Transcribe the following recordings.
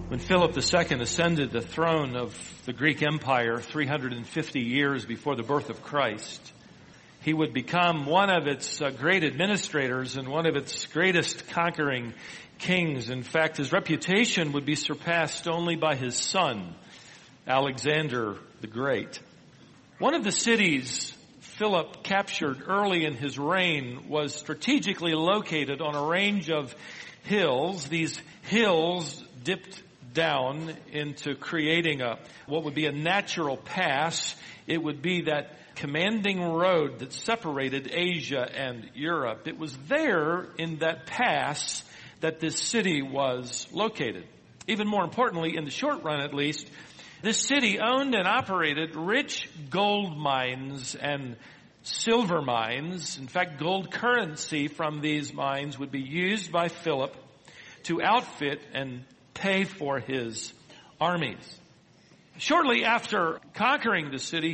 When Philip II ascended the throne of the Greek Empire 350 years before the birth of Christ, he would become one of its great administrators and one of its greatest conquering kings. In fact, his reputation would be surpassed only by his son, Alexander the Great. One of the cities Philip captured early in his reign was strategically located on a range of hills. These hills dipped down into creating what would be a natural pass. It would be that commanding road that separated Asia and Europe. It was there in that pass that this city was located. Even more importantly, in the short run at least, this city owned and operated rich gold mines and silver mines. In fact, gold currency from these mines would be used by Philip to outfit and pay for his armies. Shortly after conquering the city,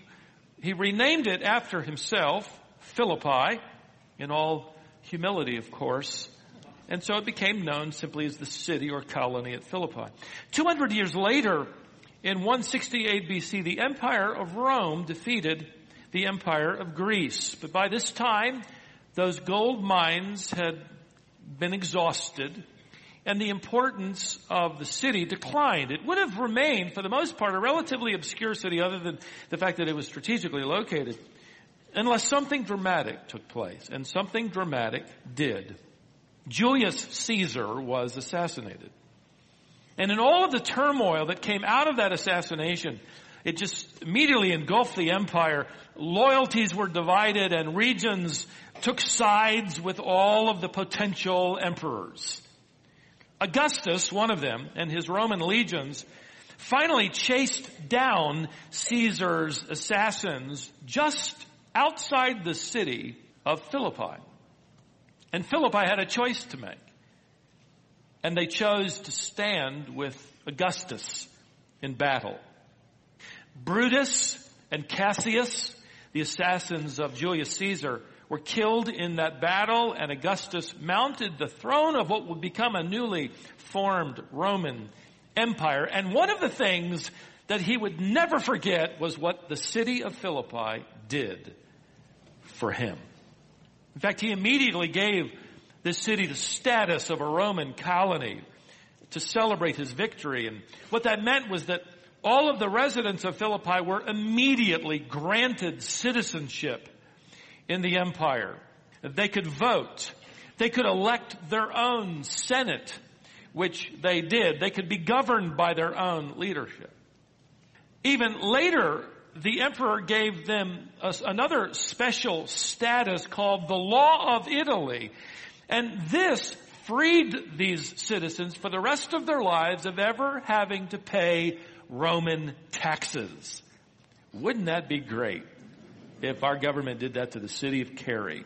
he renamed it after himself, Philippi, in all humility, of course. And so it became known simply as the city or colony at Philippi. 200 years later, in 168 BC, the Empire of Rome defeated the Empire of Greece. But by this time, those gold mines had been exhausted, and the importance of the city declined. It would have remained, for the most part, a relatively obscure city other than the fact that it was strategically located, unless something dramatic took place. And something dramatic did. Julius Caesar was assassinated. And in all of the turmoil that came out of that assassination, it just immediately engulfed the empire. Loyalties were divided and regions took sides with all of the potential emperors. Augustus, one of them, and his Roman legions finally chased down Caesar's assassins just outside the city of Philippi. And Philippi had a choice to make. And they chose to stand with Augustus in battle. Brutus and Cassius, the assassins of Julius Caesar, were killed in that battle, and Augustus mounted the throne of what would become a newly formed Roman Empire. And one of the things that he would never forget was what the city of Philippi did for him. In fact, he immediately gave this city the status of a Roman colony to celebrate his victory. And what that meant was that all of the residents of Philippi were immediately granted citizenship in the empire. They could vote. They could elect their own senate, which they did. They could be governed by their own leadership. Even later, the emperor gave them another special status called the Law of Italy. And this freed these citizens for the rest of their lives of ever having to pay Roman taxes. Wouldn't that be great if our government did that to the city of Cary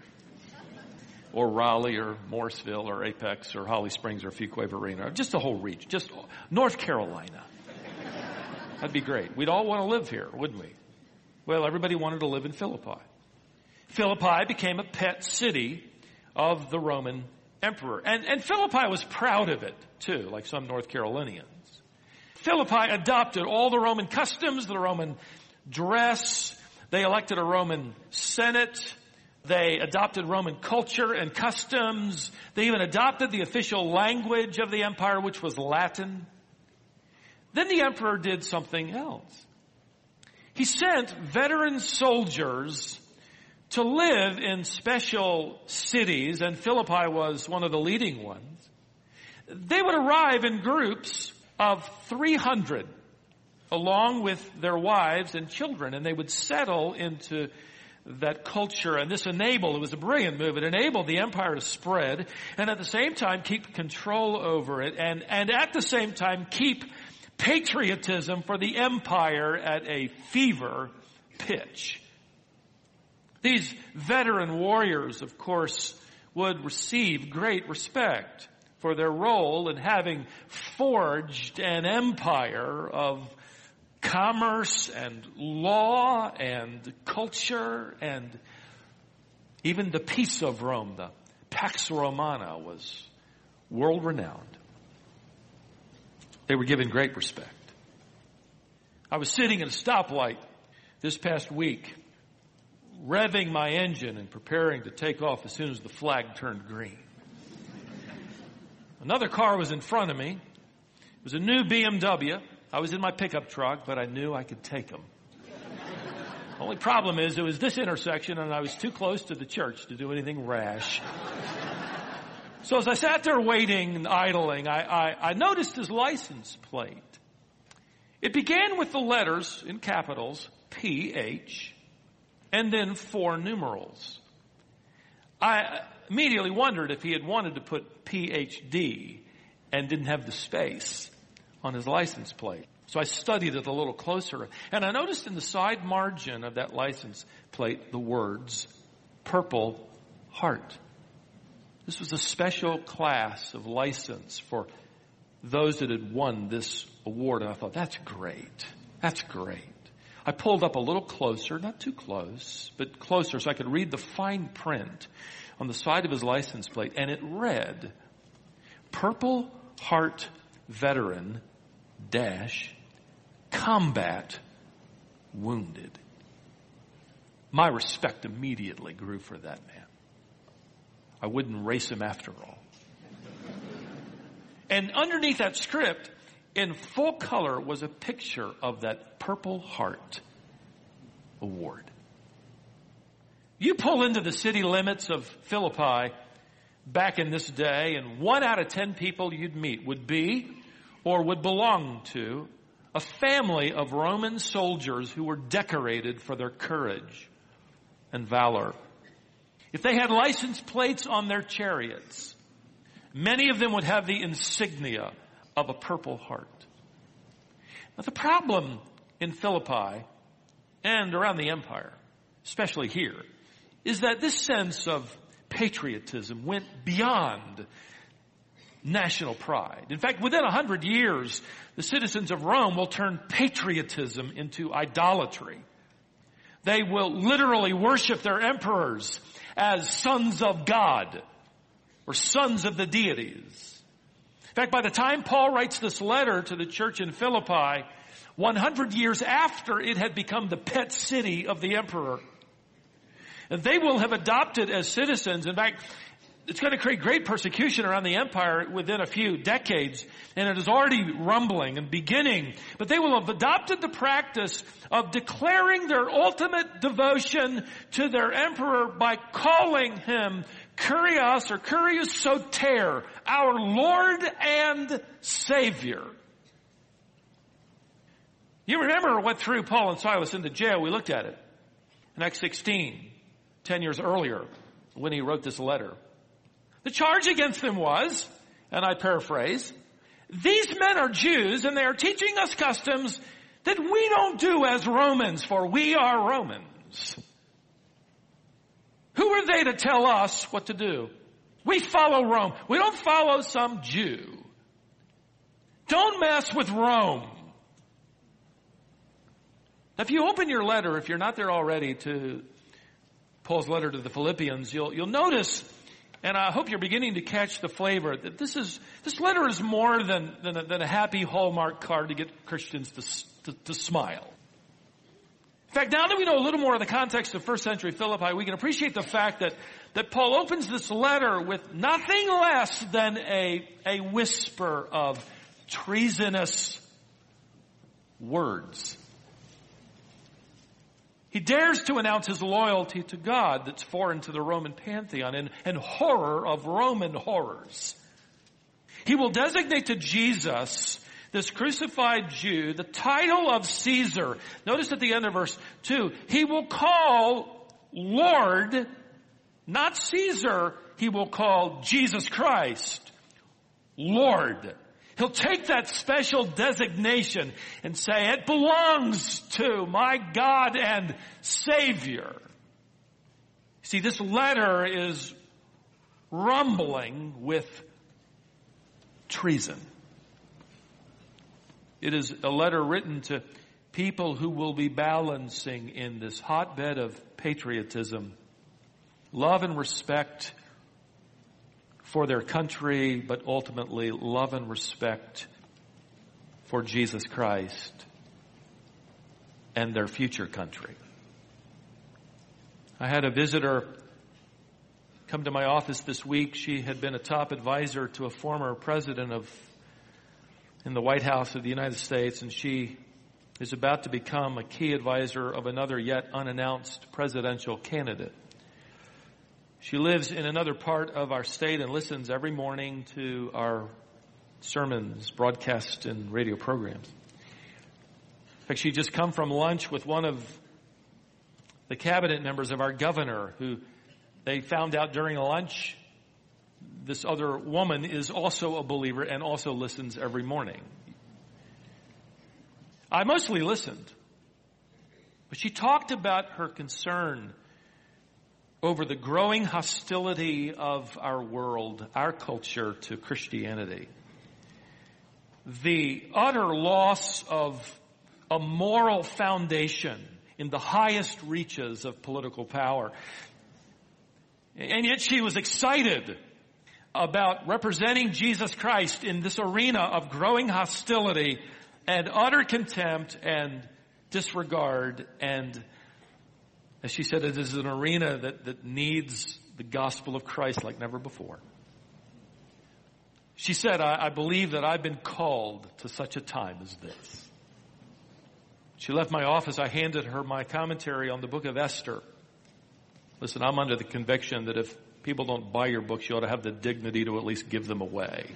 or Raleigh or Morrisville or Apex or Holly Springs or Fuquay-Varina, just the whole region, just North Carolina. That'd be great. We'd all want to live here, wouldn't we? Well, everybody wanted to live in Philippi. Philippi became a pet city of the Roman emperor. And Philippi was proud of it, too, like some North Carolinians. Philippi adopted all the Roman customs, the Roman dress. They elected a Roman Senate. They adopted Roman culture and customs. They even adopted the official language of the empire, which was Latin. Then the emperor did something else. He sent veteran soldiers to live in special cities, and Philippi was one of the leading ones. They would arrive in groups of 300, along with their wives and children, and they would settle into that culture. And this it was a brilliant move. It enabled the empire to spread, and at the same time keep control over it, and at the same time keep patriotism for the empire at a fever pitch. These veteran warriors, of course, would receive great respect for their role in having forged an empire of commerce and law and culture, and even the peace of Rome, the Pax Romana, was world-renowned. They were given great respect. I was sitting at a stoplight this past week, revving my engine and preparing to take off as soon as the flag turned green. Another car was in front of me. It was a new BMW. I was in my pickup truck, but I knew I could take them. Only problem is it was this intersection and I was too close to the church to do anything rash. So as I sat there waiting and idling, I noticed his license plate. It began with the letters in capitals, PH, and then 4 numerals. I immediately wondered if he had wanted to put PhD and didn't have the space on his license plate. So I studied it a little closer, and I noticed in the side margin of that license plate the words, Purple Heart. This was a special class of license for those that had won this award, and I thought, that's great. That's great. I pulled up a little closer, not too close, but closer so I could read the fine print on the side of his license plate, and it read, Purple Heart Veteran Combat Wounded. My respect immediately grew for that man. I wouldn't race him after all. And underneath that script, in full color, was a picture of that Purple Heart Award. You pull into the city limits of Philippi back in this day, and 1 out of 10 people you'd meet would be or would belong to a family of Roman soldiers who were decorated for their courage and valor. If they had license plates on their chariots, many of them would have the insignia of a Purple Heart. Now the problem in Philippi and around the empire, especially here, is that this sense of patriotism went beyond national pride. In fact, within 100 years, the citizens of Rome will turn patriotism into idolatry. They will literally worship their emperors as sons of God or sons of the deities. In fact, by the time Paul writes this letter to the church in Philippi, 100 years after it had become the pet city of the emperor, and they will have adopted as citizens, in fact, it's going to create great persecution around the empire within a few decades, and it is already rumbling and beginning. But they will have adopted the practice of declaring their ultimate devotion to their emperor by calling him Kyrios or Kyrios Soter, our Lord and Savior. You remember what threw Paul and Silas into jail? We looked at it in Acts 16, 10 years earlier when he wrote this letter. The charge against them was, and I paraphrase, these men are Jews and they are teaching us customs that we don't do as Romans, for we are Romans. Who are they to tell us what to do? We follow Rome. We don't follow some Jew. Don't mess with Rome. Now, if you open your letter, if you're not there already, to Paul's letter to the Philippians, you'll notice, and I hope you're beginning to catch the flavor, that this letter is more than a happy Hallmark card to get Christians to smile. In fact, now that we know a little more of the context of first century Philippi, we can appreciate the fact that Paul opens this letter with nothing less than a whisper of treasonous words. He dares to announce his loyalty to God that's foreign to the Roman pantheon and horror of Roman horrors. He will designate to Jesus, this crucified Jew, the title of Caesar. Notice at the end of verse 2, he will call Lord, not Caesar, he will call Jesus Christ, Lord. He'll take that special designation and say, it belongs to my God and Savior. See, this letter is rumbling with treason. It is a letter written to people who will be balancing in this hotbed of patriotism, love and respect for their country, but ultimately love and respect for Jesus Christ and their future country. I had a visitor come to my office this week. She had been a top advisor to a former president in the White House of the United States, and she is about to become a key advisor of another yet unannounced presidential candidate. She lives in another part of our state and listens every morning to our sermons broadcast in radio programs. In fact, she just come from lunch with one of the cabinet members of our governor, who they found out during lunch this other woman is also a believer and also listens every morning. I mostly listened, but she talked about her concern over the growing hostility of our world, our culture to Christianity. The utter loss of a moral foundation in the highest reaches of political power. And yet she was excited about representing Jesus Christ in this arena of growing hostility and utter contempt and disregard. And as she said, it is an arena that needs the gospel of Christ like never before. She said, I believe that I've been called to such a time as this. She left my office. I handed her my commentary on the book of Esther. Listen, I'm under the conviction that if people don't buy your books, you ought to have the dignity to at least give them away.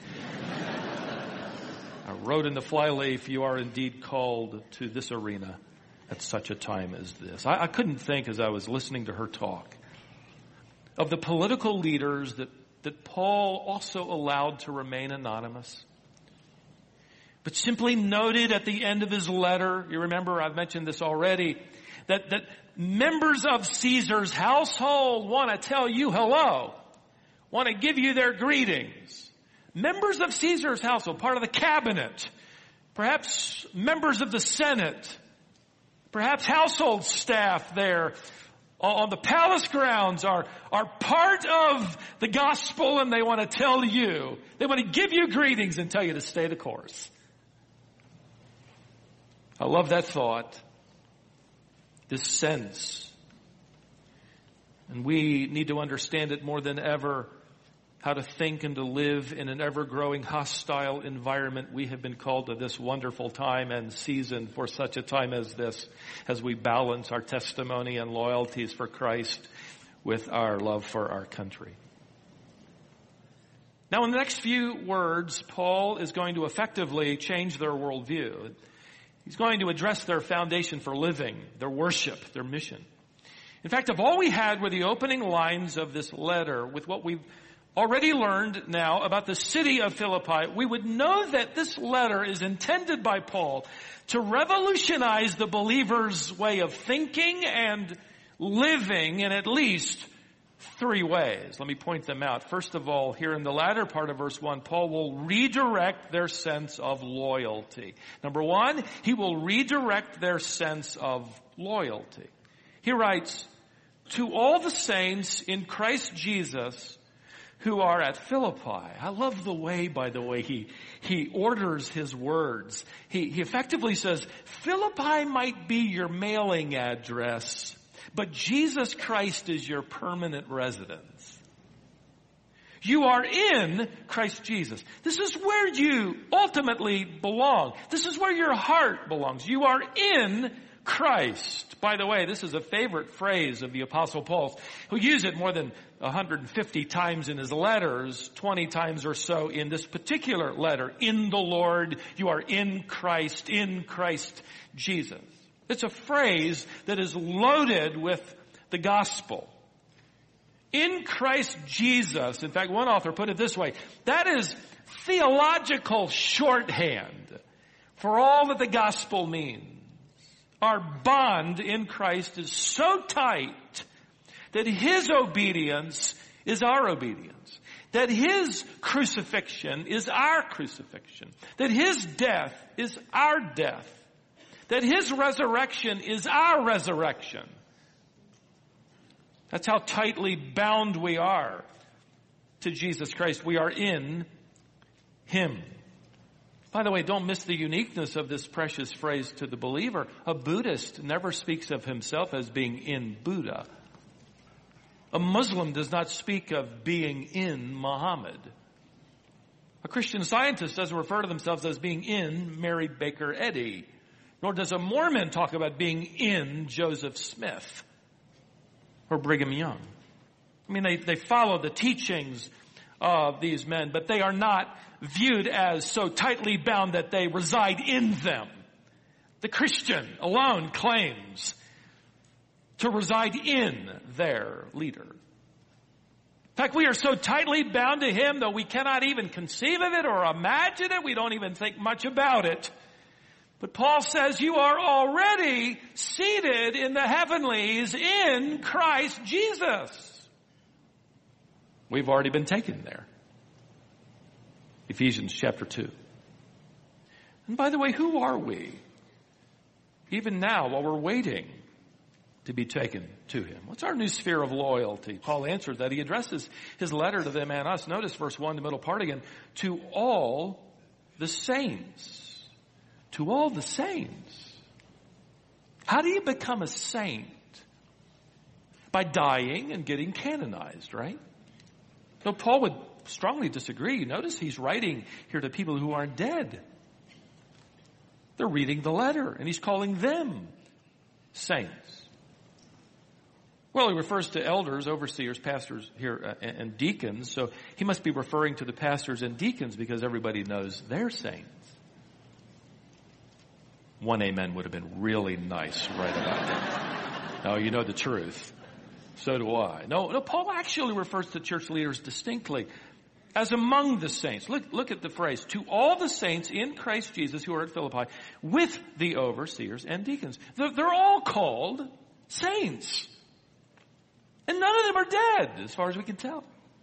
I wrote in the flyleaf, you are indeed called to this arena at such a time as this. I couldn't think, as I was listening to her talk, of the political leaders that Paul also allowed to remain anonymous, but simply noted at the end of his letter, you remember I've mentioned this already, that members of Caesar's household want to tell you hello, want to give you their greetings. Members of Caesar's household, part of the cabinet, perhaps members of the Senate, perhaps household staff there on the palace grounds are part of the gospel, and they want to tell you, they want to give you greetings and tell you to stay the course. I love that thought, this sense. And we need to understand it more than ever, how to think and to live in an ever-growing hostile environment. We have been called to this wonderful time and season for such a time as this, as we balance our testimony and loyalties for Christ with our love for our country. Now, in the next few words, Paul is going to effectively change their worldview. He's going to address their foundation for living, their worship, their mission. In fact, if all we had were the opening lines of this letter with what we've already learned now about the city of Philippi, we would know that this letter is intended by Paul to revolutionize the believer's way of thinking and living in at least three ways. Let me point them out. First of all, here in the latter part of verse 1, Paul will redirect their sense of loyalty. Number one, he will redirect their sense of loyalty. He writes, to all the saints in Christ Jesus who are at Philippi. I love the way, by the way, he orders his words. He effectively says, Philippi might be your mailing address, but Jesus Christ is your permanent residence. You are in Christ Jesus. This is where you ultimately belong. This is where your heart belongs. You are in Christ. By the way, this is a favorite phrase of the Apostle Paul, who used it more than 150 times in his letters, 20 times or so in this particular letter. In the Lord, you are in Christ Jesus. It's a phrase that is loaded with the gospel. In Christ Jesus, in fact, one author put it this way, that is theological shorthand for all that the gospel means. Our bond in Christ is so tight that his obedience is our obedience, that his crucifixion is our crucifixion, that his death is our death, that his resurrection is our resurrection. That's how tightly bound we are to Jesus Christ. We are in him. By the way, don't miss the uniqueness of this precious phrase to the believer. A Buddhist never speaks of himself as being in Buddha. A Muslim does not speak of being in Muhammad. A Christian Scientist doesn't refer to themselves as being in Mary Baker Eddy. Nor does a Mormon talk about being in Joseph Smith or Brigham Young. I mean, they follow the teachings of these men, but they are not viewed as so tightly bound that they reside in them. The Christian alone claims to reside in their leader. In fact, we are so tightly bound to him that we cannot even conceive of it or imagine it. We don't even think much about it. But Paul says you are already seated in the heavenlies in Christ Jesus. We've already been taken there. Ephesians chapter 2. And by the way, who are we? Even now, while we're waiting to be taken to him. What's our new sphere of loyalty? Paul answers that. He addresses his letter to them and us. Notice verse 1, the middle part again. To all the saints. To all the saints. How do you become a saint? By dying and getting canonized, right? So Paul would strongly disagree. Notice he's writing here to people who aren't dead. They're reading the letter, and he's calling them saints. Well, he refers to elders, overseers, pastors here, and deacons. So he must be referring to the pastors and deacons because everybody knows they're saints. One amen would have been really nice right about that. No, you know the truth. So do I. No, Paul actually refers to church leaders distinctly as among the saints. Look at the phrase, to all the saints in Christ Jesus who are at Philippi with the overseers and deacons. They're all called saints. And none of them are dead, as far as we can tell.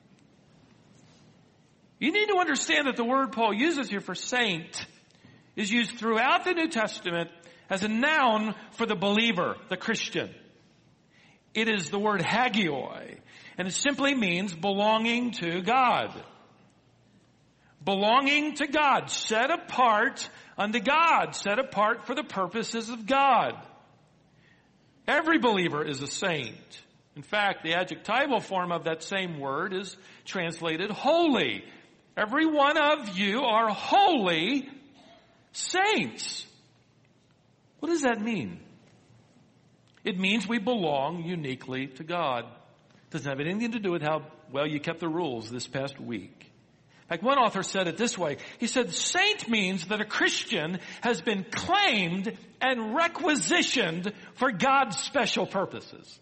You need to understand that the word Paul uses here for saint is used throughout the New Testament as a noun for the believer, the Christian. It is the word hagioi, and it simply means belonging to God. Belonging to God, set apart unto God, set apart for the purposes of God. Every believer is a saint. In fact, the adjectival form of that same word is translated holy. Every one of you are holy saints. What does that mean? It means we belong uniquely to God. It doesn't have anything to do with how well you kept the rules this past week. In fact, one author said it this way. He said, saint means that a Christian has been claimed and requisitioned for God's special purposes.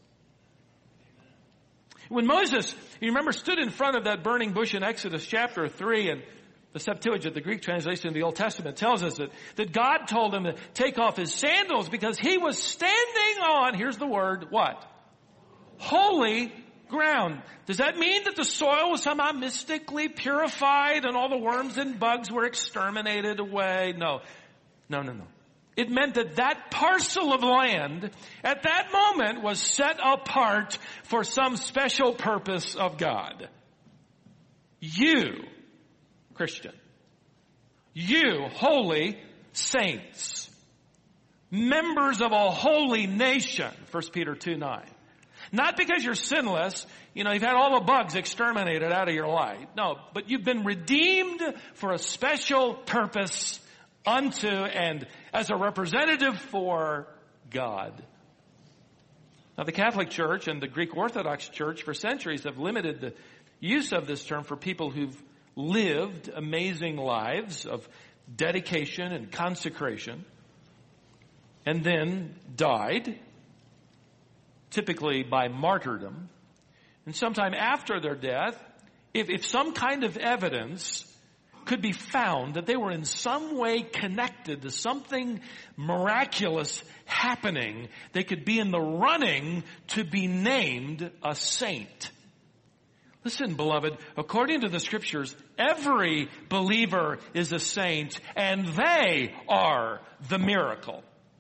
When Moses, you remember, stood in front of that burning bush in Exodus chapter 3, and the Septuagint, the Greek translation of the Old Testament, tells us that God told him to take off his sandals because he was standing on, here's the word, what? Holy ground. Does that mean that the soil was somehow mystically purified and all the worms and bugs were exterminated away? No. It meant that that parcel of land at that moment was set apart for some special purpose of God. You, Christian, you, holy saints, members of a holy nation, 1 Peter 2:9. Not because you're sinless, you've had all the bugs exterminated out of your life. No, but you've been redeemed for a special purpose unto and as a representative for God. Now, the Catholic Church and the Greek Orthodox Church for centuries have limited the use of this term for people who've lived amazing lives of dedication and consecration and then died, typically by martyrdom. And sometime after their death, if some kind of evidence could be found that they were in some way connected to something miraculous happening, they could be in the running to be named a saint. Listen, beloved, according to the scriptures, every believer is a saint, and they are the miracle.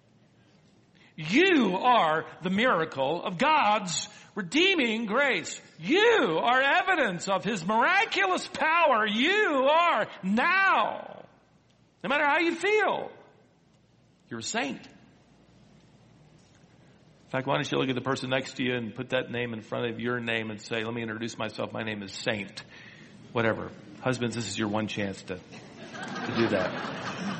You are the miracle of God's redeeming grace. You are evidence of His miraculous power. You are now No matter how you feel, you're a saint. In fact, why don't you look at the person next to you and put that name in front of your name and say, let me introduce myself. My name is Saint. Whatever. Husbands, this is your one chance to do that.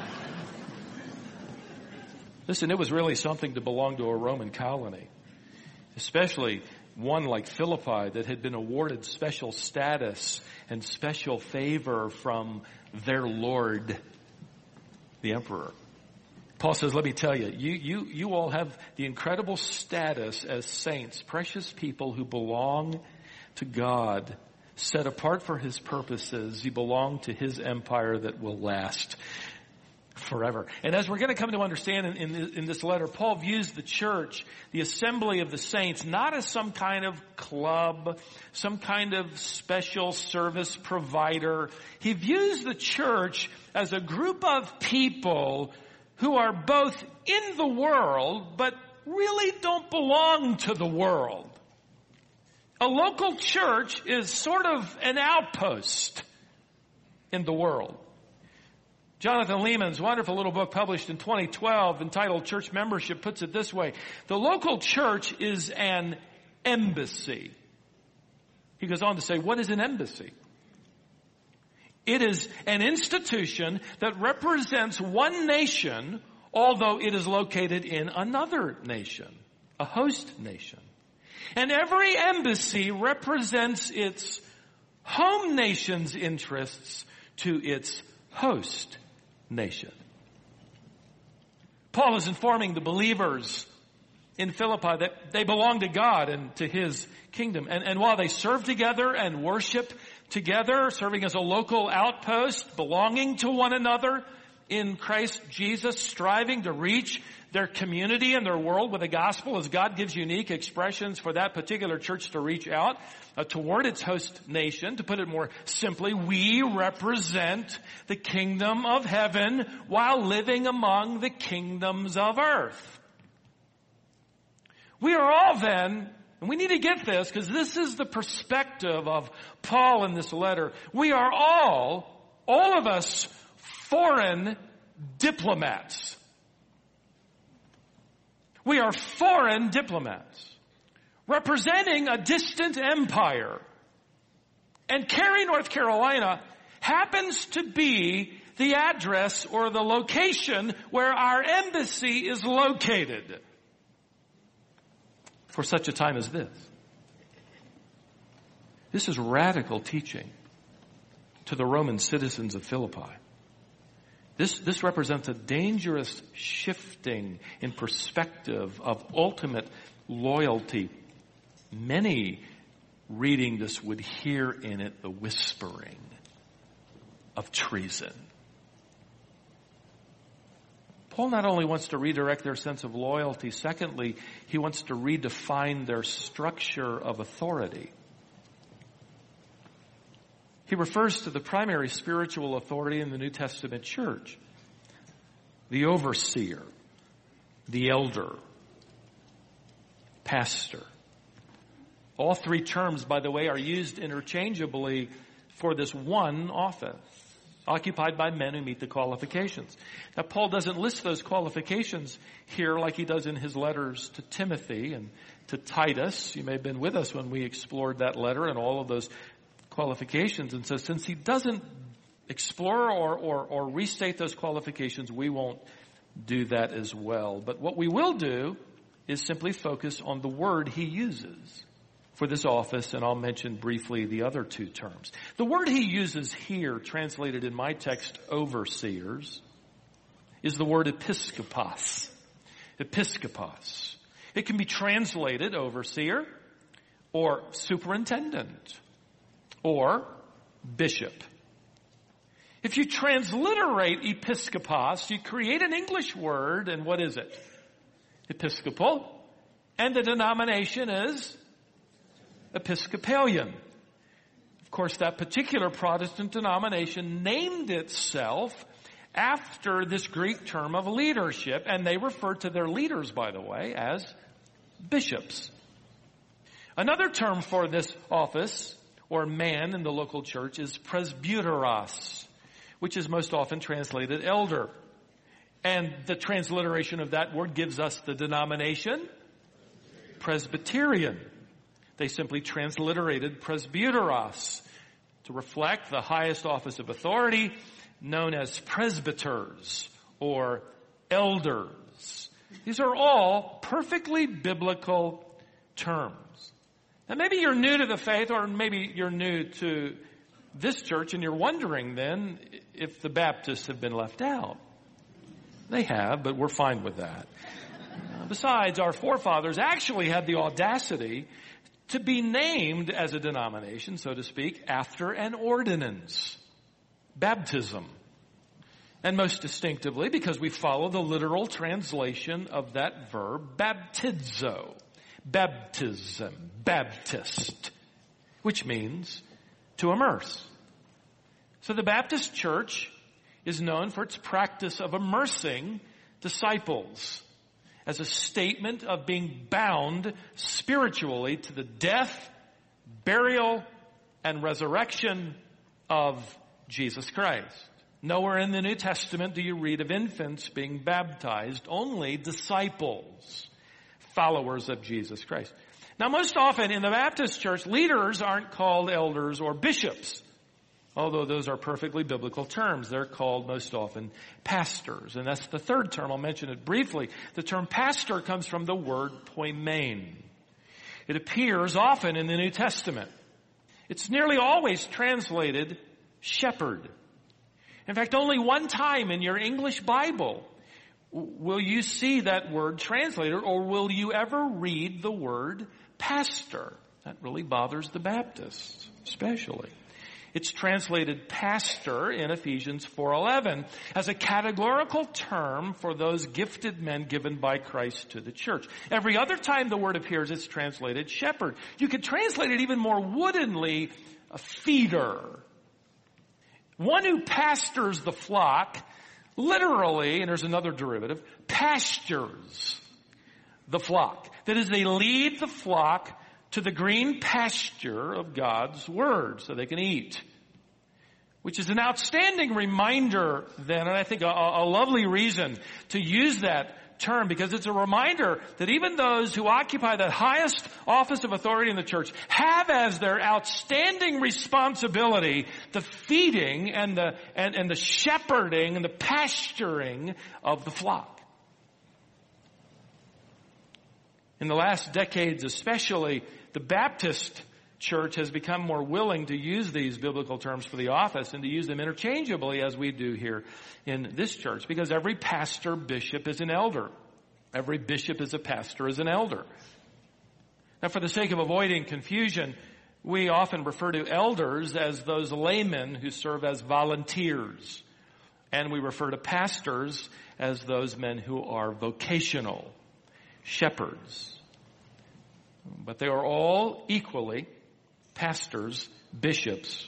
Listen, it was really something to belong to a Roman colony, especially one like Philippi that had been awarded special status and special favor from their Lord, the emperor. Paul says, let me tell you, you all have the incredible status as saints, precious people who belong to God, set apart for His purposes. You belong to His empire that will last forever. And as we're going to come to understand in this letter, Paul views the church, the assembly of the saints, not as some kind of club, some kind of special service provider. He views the church as a group of people who are both in the world, but really don't belong to the world. A local church is sort of an outpost in the world. Jonathan Lehman's wonderful little book published in 2012 entitled Church Membership puts it this way. The local church is an embassy. He goes on to say, what is an embassy? It is an institution that represents one nation, although it is located in another nation, a host nation. And every embassy represents its home nation's interests to its host nation. Paul is informing the believers in Philippi that they belong to God and to His kingdom. And while they serve together and worship together, serving as a local outpost, belonging to one another in Christ Jesus, striving to reach their community and their world with the gospel as God gives unique expressions for that particular church to reach out toward its host nation. To put it more simply, we represent the kingdom of heaven while living among the kingdoms of earth. We are all then, and we need to get this because this is the perspective of Paul in this letter. We are all of us, foreign diplomats. We are foreign diplomats representing a distant empire. And Cary, North Carolina happens to be the address or the location where our embassy is located for such a time as this. This is radical teaching to the Roman citizens of Philippi. This represents a dangerous shifting in perspective of ultimate loyalty. Many reading this would hear in it the whispering of treason. Paul not only wants to redirect their sense of loyalty, secondly, he wants to redefine their structure of authority. He refers to the primary spiritual authority in the New Testament church, the overseer, the elder, pastor. All three terms, by the way, are used interchangeably for this one office, occupied by men who meet the qualifications. Now, Paul doesn't list those qualifications here like he does in his letters to Timothy and to Titus. You may have been with us when we explored that letter and all of those qualifications. And so since he doesn't explore or restate those qualifications, we won't do that as well. But what we will do is simply focus on the word he uses for this office, and I'll mention briefly the other two terms. The word he uses here, translated in my text, overseers, is the word episkopos. Episkopos. It can be translated overseer or superintendent or bishop. If you transliterate episkopos, you create an English word, and what is it? Episcopal. And the denomination is Episcopalian. Of course, that particular Protestant denomination named itself after this Greek term of leadership, and they refer to their leaders, by the way, as bishops. Another term for this office or man in the local church is presbyteros, which is most often translated elder. And the transliteration of that word gives us the denomination Presbyterian. They simply transliterated presbyteros to reflect the highest office of authority, known as presbyters or elders. These are all perfectly biblical terms. Now maybe you're new to the faith, or maybe you're new to this church and you're wondering then if the Baptists have been left out. They have, but we're fine with that. Besides, our forefathers actually had the audacity to be named as a denomination, so to speak, after an ordinance. Baptism. And most distinctively, because we follow the literal translation of that verb, baptizo. Baptism. Baptist. Which means to immerse. So the Baptist Church is known for its practice of immersing disciples as a statement of being bound spiritually to the death, burial, and resurrection of Jesus Christ. Nowhere in the New Testament do you read of infants being baptized, only disciples, followers of Jesus Christ. Now, most often in the Baptist Church, leaders aren't called elders or bishops. Although those are perfectly biblical terms, they're called most often pastors. And that's the third term. I'll mention it briefly. The term pastor comes from the word poimen. It appears often in the New Testament. It's nearly always translated shepherd. In fact, only one time in your English Bible will you see that word translated, or will you ever read the word pastor. That really bothers the Baptists, especially. It's translated pastor in Ephesians 4:11 as a categorical term for those gifted men given by Christ to the church. Every other time the word appears, it's translated shepherd. You could translate it even more woodenly, a feeder. One who pastors the flock, literally, and there's another derivative, pastures the flock. That is, they lead the flock to the green pasture of God's Word so they can eat. Which is an outstanding reminder then, and I think a lovely reason to use that term, because it's a reminder that even those who occupy that highest office of authority in the church have as their outstanding responsibility the feeding and the shepherding and the pasturing of the flock. In the last decades especially, the Baptist church has become more willing to use these biblical terms for the office and to use them interchangeably as we do here in this church, because every pastor, bishop is an elder. Every bishop is a pastor, is an elder. Now, for the sake of avoiding confusion, we often refer to elders as those laymen who serve as volunteers, and we refer to pastors as those men who are vocational shepherds. But they are all equally pastors, bishops,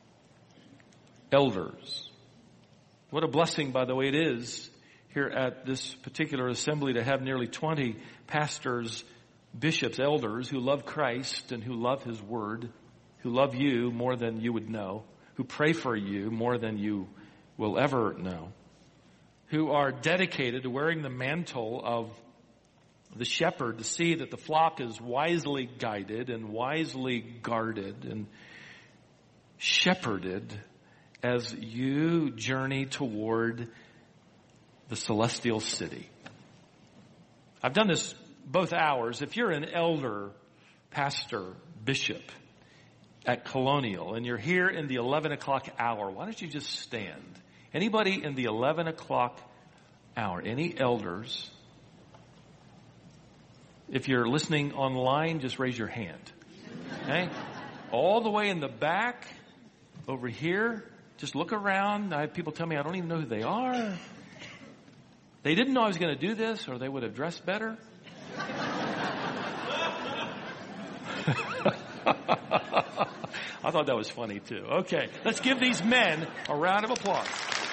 elders. What a blessing, by the way, it is here at this particular assembly to have nearly 20 pastors, bishops, elders who love Christ and who love His Word, who love you more than you would know, who pray for you more than you will ever know, who are dedicated to wearing the mantle of the shepherd to see that the flock is wisely guided and wisely guarded and shepherded as you journey toward the celestial city. I've done this both hours. If you're an elder, pastor, bishop at Colonial and you're here in the 11 o'clock hour, why don't you just stand? Anybody in the 11 o'clock hour? Any elders? If you're listening online, just raise your hand. Okay? All the way in the back, over here, just look around. I have people tell me I don't even know who they are. They didn't know I was going to do this, or they would have dressed better. I thought that was funny too. Okay, let's give these men a round of applause.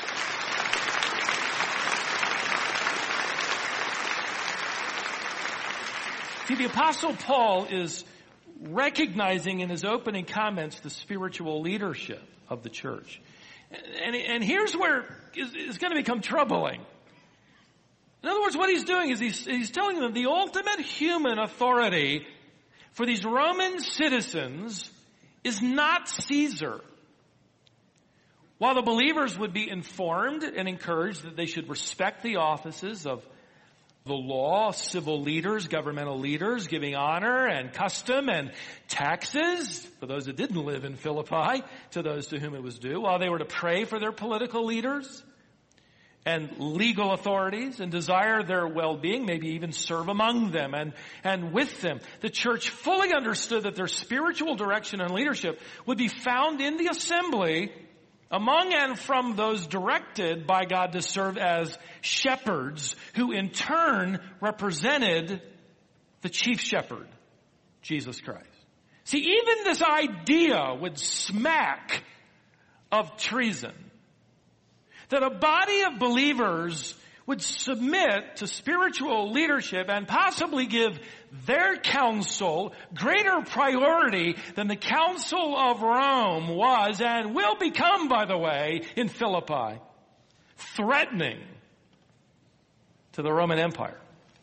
See, the Apostle Paul is recognizing in his opening comments the spiritual leadership of the church. And here's where it's going to become troubling. In other words, what he's doing is he's telling them the ultimate human authority for these Roman citizens is not Caesar. While the believers would be informed and encouraged that they should respect the offices of the law, civil leaders, governmental leaders, giving honor and custom and taxes for those that didn't live in Philippi to those to whom it was due, while they were to pray for their political leaders and legal authorities and desire their well-being, maybe even serve among them and with them. The church fully understood that their spiritual direction and leadership would be found in the assembly among and from those directed by God to serve as shepherds, who in turn represented the chief shepherd, Jesus Christ. See, even this idea would smack of treason. That a body of believers would submit to spiritual leadership and possibly give their counsel greater priority than the council of Rome was and will become, by the way, in Philippi, threatening to the Roman Empire.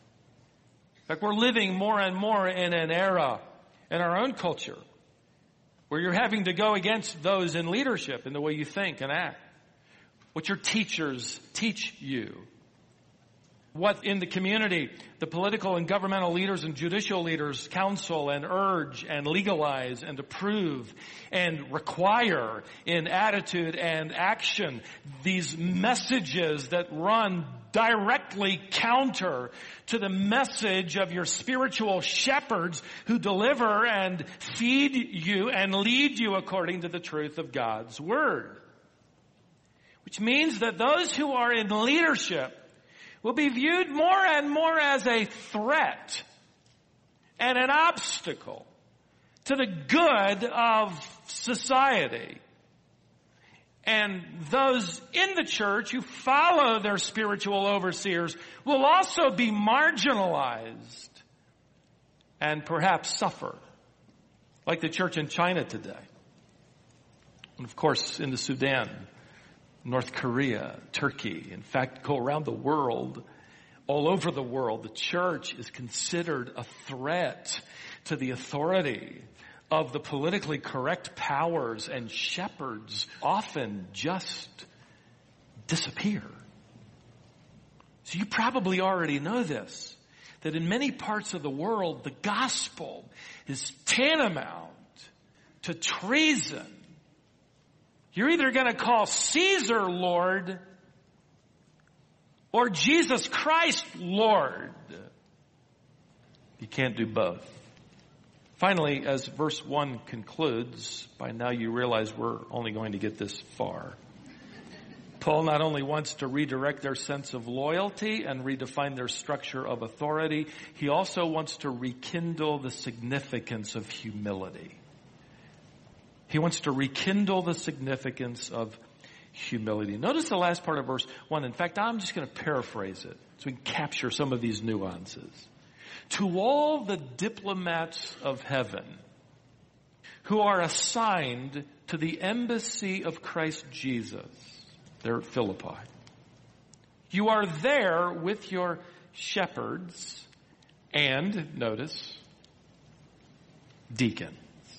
In fact, we're living more and more in an era in our own culture where you're having to go against those in leadership in the way you think and act. What your teachers teach you. What in the community, the political and governmental leaders and judicial leaders counsel and urge and legalize and approve and require in attitude and action. These messages that run directly counter to the message of your spiritual shepherds who deliver and feed you and lead you according to the truth of God's Word. Which means that those who are in leadership will be viewed more and more as a threat and an obstacle to the good of society. And those in the church who follow their spiritual overseers will also be marginalized and perhaps suffer, like the church in China today. And of course, in the Sudan, North Korea, Turkey, in fact, go around the world, all over the world, the church is considered a threat to the authority of the politically correct powers, and shepherds often just disappear. So you probably already know this, that in many parts of the world, the gospel is tantamount to treason. You're either going to call Caesar Lord or Jesus Christ Lord. You can't do both. Finally, as verse 1 concludes, by now you realize we're only going to get this far. Paul not only wants to redirect their sense of loyalty and redefine their structure of authority, he also wants to rekindle the significance of humility. He wants to rekindle the significance of humility. Notice the last part of verse 1. In fact, I'm just going to paraphrase it so we can capture some of these nuances. To all the diplomats of heaven who are assigned to the embassy of Christ Jesus, they're at Philippi. You are there with your shepherds and, notice, deacons.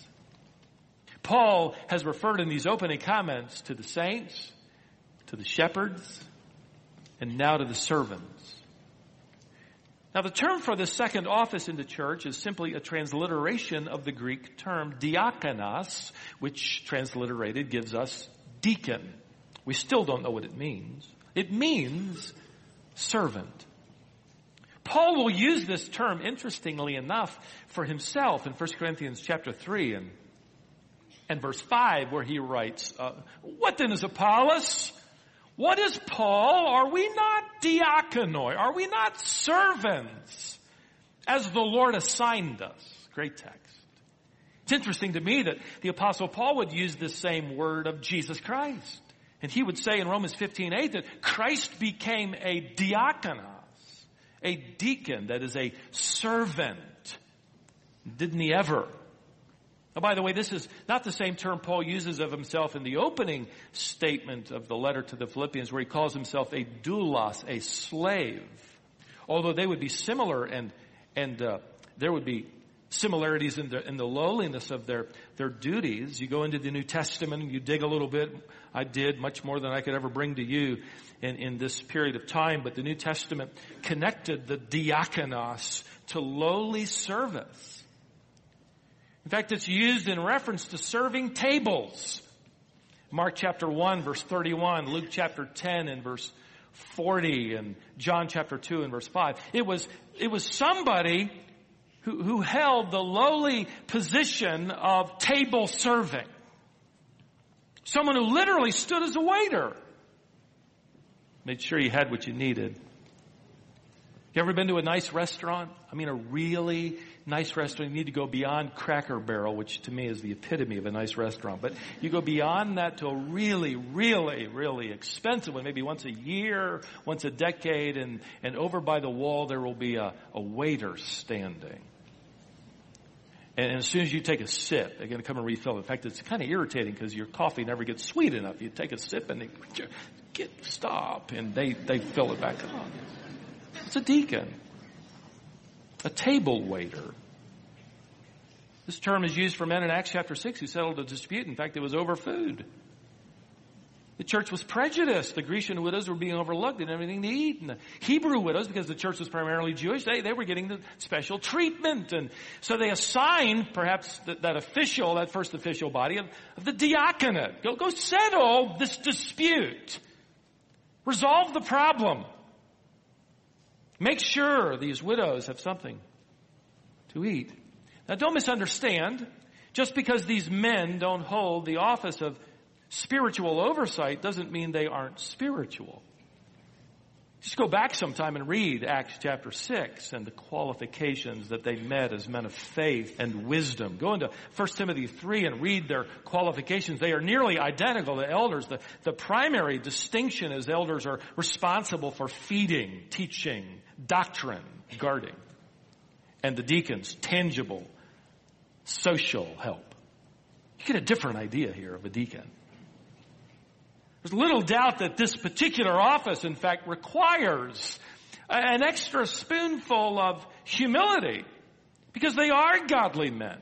Paul has referred in these opening comments to the saints, to the shepherds, and now to the servants. Now the term for the second office in the church is simply a transliteration of the Greek term diakonos, which transliterated gives us deacon. We still don't know what it means. It means servant. Paul will use this term, interestingly enough, for himself in 1 Corinthians chapter 3 and verse 5, where he writes, what then is Apollos? What is Paul? Are we not diakonoi? Are we not servants as the Lord assigned us? Great text. It's interesting to me that the Apostle Paul would use this same word of Jesus Christ. And he would say in Romans 15:8 that Christ became a diakonos, a deacon, that is a servant. Didn't he ever? Now, by the way, this is not the same term Paul uses of himself in the opening statement of the letter to the Philippians, where he calls himself a doulos, a slave. Although they would be similar, and there would be similarities in the lowliness of their duties. You go into the New Testament and you dig a little bit. I did much more than I could ever bring to you in this period of time. But the New Testament connected the diakonos to lowly service. In fact, it's used in reference to serving tables. Mark chapter 1, verse 31, Luke chapter 10 and verse 40, and John chapter 2 and verse 5. It was somebody who held the lowly position of table serving. Someone who literally stood as a waiter. Made sure you had what you needed. You ever been to a nice restaurant? I mean, a really nice restaurant. You need to go beyond Cracker Barrel, which to me is the epitome of a nice restaurant. But you go beyond that to a really, really, really expensive one, maybe once a year, once a decade, and over by the wall there will be a waiter standing. And as soon as you take a sip, they're going to come and refill it. In fact, it's kind of irritating because your coffee never gets sweet enough. You take a sip and they stop, and they fill it back up. It's a deacon, a table waiter. This term is used for men in Acts chapter 6 who settled a dispute. In fact, it was over food. The church was prejudiced. The Grecian widows were being overlooked. They didn't have anything to eat. And the Hebrew widows, because the church was primarily Jewish, they were getting the special treatment. And so they assigned perhaps that first official body of the diaconate. Go settle this dispute. Resolve the problem. Make sure these widows have something to eat. Now, don't misunderstand. Just because these men don't hold the office of spiritual oversight doesn't mean they aren't spiritual. Just go back sometime and read Acts chapter 6 and the qualifications that they met as men of faith and wisdom. Go into 1 Timothy 3 and read their qualifications. They are nearly identical to elders. The primary distinction is elders are responsible for feeding, teaching, doctrine, guarding. And the deacons, tangible, social help. You get a different idea here of a deacon. There's little doubt that this particular office, in fact, requires an extra spoonful of humility because they are godly men.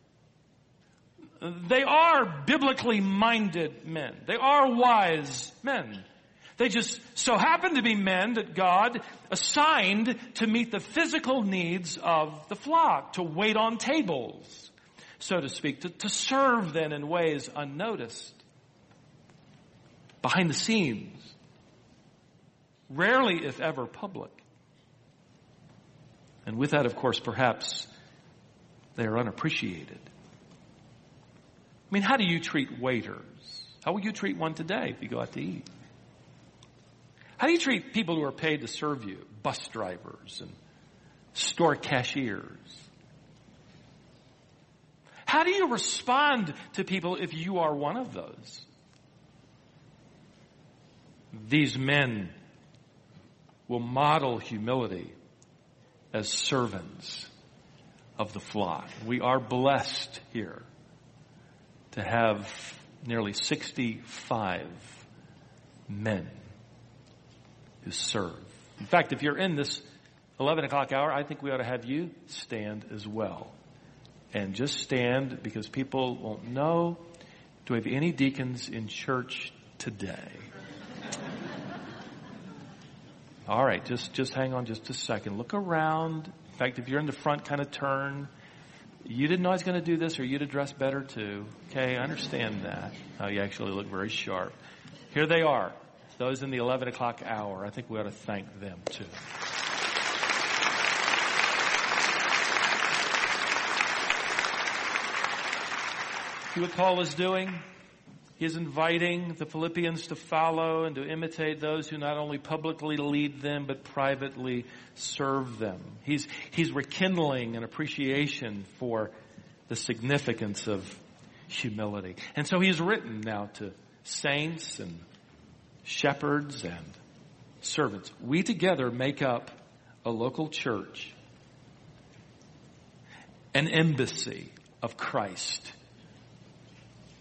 They are biblically minded men. They are wise men. They just so happen to be men that God assigned to meet the physical needs of the flock, to wait on tables, so to speak, to serve then in ways unnoticed. Behind the scenes, rarely if ever public. And with that, of course, perhaps they are unappreciated. I mean, how do you treat waiters? How will you treat one today if you go out to eat? How do you treat people who are paid to serve you? Bus drivers and store cashiers. How do you respond to people if you are one of those? These men will model humility as servants of the flock. We are blessed here to have nearly 65 men who serve. In fact, if you're in this 11 o'clock hour, I think we ought to have you stand as well. And just stand because people won't know. Do we have any deacons in church today? All right, just hang on just a second. Look around. In fact, if you're in the front, kind of turn. You didn't know I was going to do this, or you'd have dressed better too. Okay, I understand that. Oh, you actually look very sharp. Here they are, those in the 11 o'clock hour. I think we ought to thank them too. See what Paul is doing? He is inviting the Philippians to follow and to imitate those who not only publicly lead them, but privately serve them. He's rekindling an appreciation for the significance of humility. And so he's written now to saints and shepherds and servants. We together make up a local church, an embassy of Christ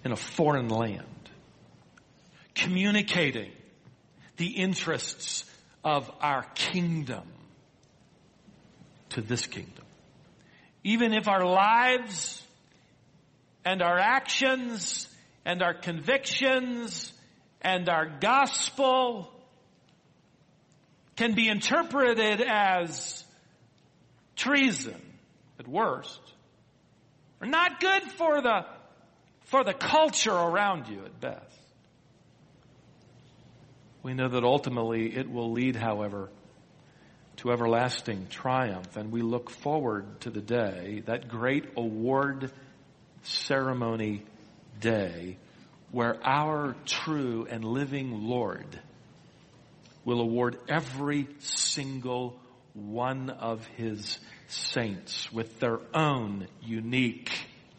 in a foreign land, communicating the interests of our kingdom to this kingdom. Even if our lives and our actions and our convictions and our gospel can be interpreted as treason at worst, or not good for the culture around you at best. We know that ultimately it will lead, however, to everlasting triumph, and we look forward to the day, that great award ceremony day, where our true and living Lord will award every single one of His saints with their own unique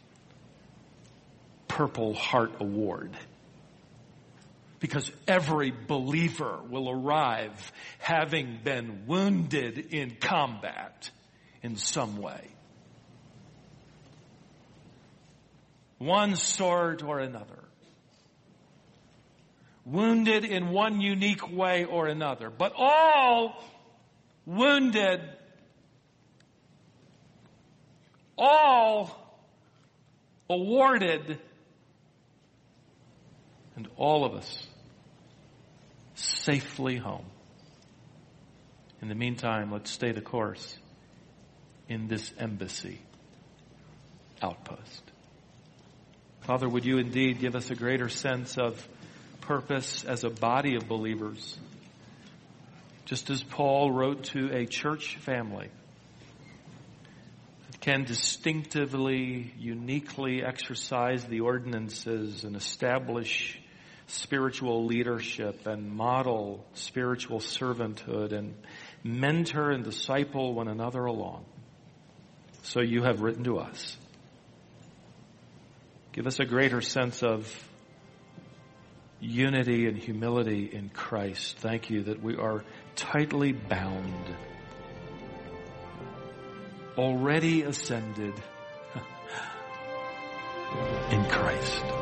Purple Heart Award. Because every believer will arrive having been wounded in combat in some way. One sort or another. Wounded in one unique way or another. But all wounded, all awarded, and all of us safely home. In the meantime, let's stay the course in this embassy outpost. Father, would you indeed give us a greater sense of purpose as a body of believers, just as Paul wrote to a church family that can distinctively, uniquely exercise the ordinances and establish spiritual leadership and model spiritual servanthood and mentor and disciple one another along. So you have written to us. Give us a greater sense of unity and humility in Christ. Thank you that we are tightly bound, already ascended in Christ.